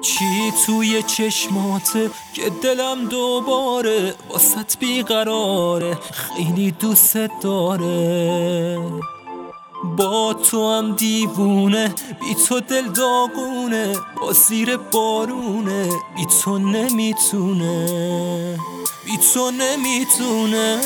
چی توی چشماته که دلم دوباره واسط بیقراره، خیلی دوست داره. با تو هم دیوونه، بی تو دل داغونه، با زیر بارونه، بی تو نمیتونه، بی تو نمیتونه.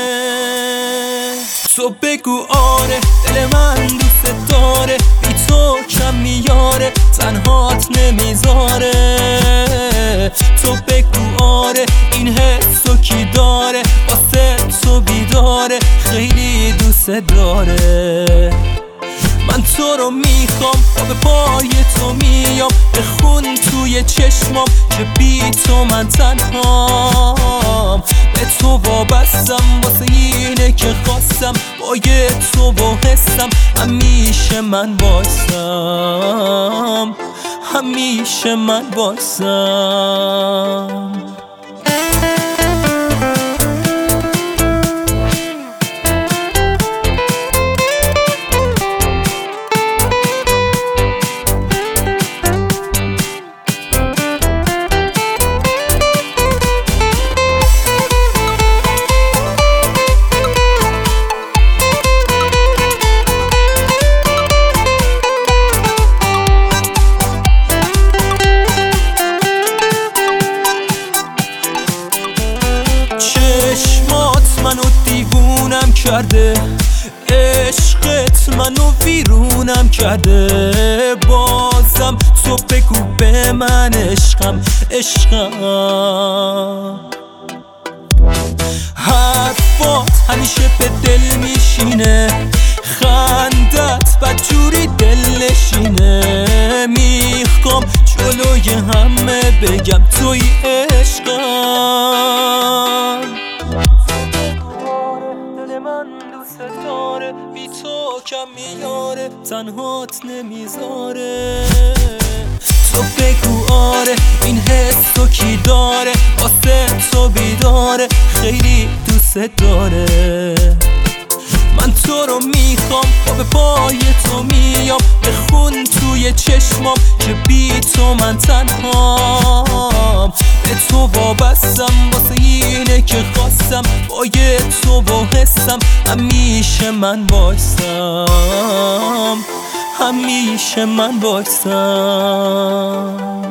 تو بگو آره دل من دوست داره، بی تو کم میاره تنهات نمیذاره. تو بگو آره این حسو کی داره، واسه تو بیداره، خیلی دوست داره. من تو رو میخوام و به پای تو میام، بخون توی چشمام که بی تو من تنهام. به تو وابستم واسه اینه که خواستم، با یه تو و حسم همیشه من واسم، همیشه من واسم. چشمات منو دیوونم کرده، عشقت منو ویرونم کرده. بازم تو بگو به من عشقم، عشقم. حرفات همیشه به دل میشینه، خندت بدجوری دل نشینه. میخوام جلوی همه بگم توی عشقم. دل من دوست داره، بی تو کم میاره تنهات نمیذاره. تو بگو آره این حسو کی داره، واسه تو بیداره، خیلی دوست داره. من تو رو میخوام و به پای تو میام، بخون توی چشمام که بی تو من تنهام. به تو وابستم واسه اینه که خواستم، با یه تو و حسم همیشه من واسم، همیشه من واسم.